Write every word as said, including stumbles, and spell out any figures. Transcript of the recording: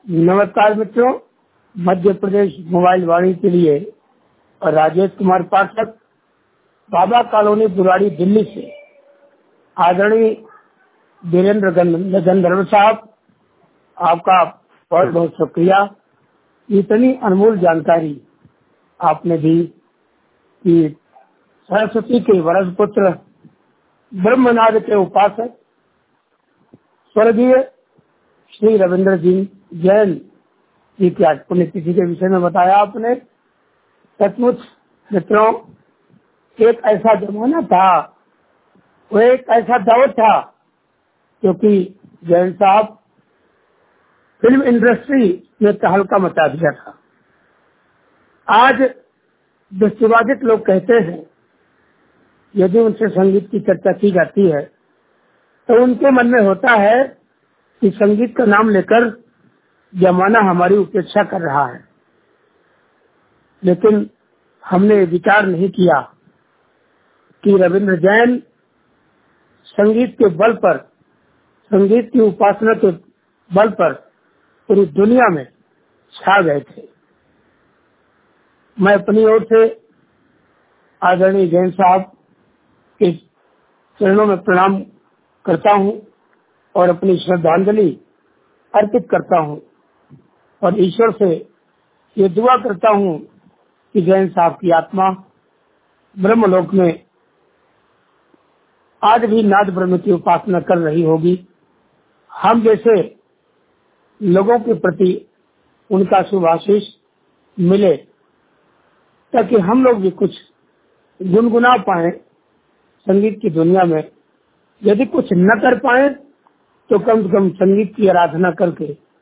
नमस्कार मित्रों, मध्य प्रदेश मोबाइल वाणी के लिए और राजेश कुमार पाठक, बाबा कॉलोनी बुराड़ी दिल्ली से आदरणीय वीरेंद्र गंधर्व साहब, आपका बहुत बहुत शुक्रिया। इतनी अनमोल जानकारी आपने दी कि सरस्वती के वरद पुत्र ब्रह्मनाद के उपासक स्वर्गीय श्री रविंद्र जी जैन जी की आज पुण्यतिथि के विषय में बताया आपने। सचमुच मित्रों, एक ऐसा जमाना था, वो एक ऐसा दौर था, क्योंकि जैन साहब फिल्म इंडस्ट्री में तहलका मचा दिया था। आज दृष्टिबाधित लोग कहते हैं, यदि उनसे संगीत की चर्चा की जाती है तो उनके मन में होता है कि संगीत का नाम लेकर जमाना हमारी उपेक्षा कर रहा है। लेकिन हमने विचार नहीं किया कि रविंद्र जैन संगीत के बल पर, संगीत की उपासना के बल पर पूरी दुनिया में छा गए थे। मैं अपनी ओर से आदरणीय जैन साहब के चरणों में प्रणाम करता हूं और अपनी श्रद्धांजलि अर्पित करता हूं और ईश्वर से ये दुआ करता हूं कि जैन साहब की आत्मा ब्रह्मलोक में आज भी नाद ब्रह्म की उपासना कर रही होगी। हम जैसे लोगों के प्रति उनका शुभ आशीष मिले, ताकि हम लोग भी कुछ गुनगुना पाए संगीत की दुनिया में। यदि कुछ न कर पाए तो कम से कम संगीत की आराधना करके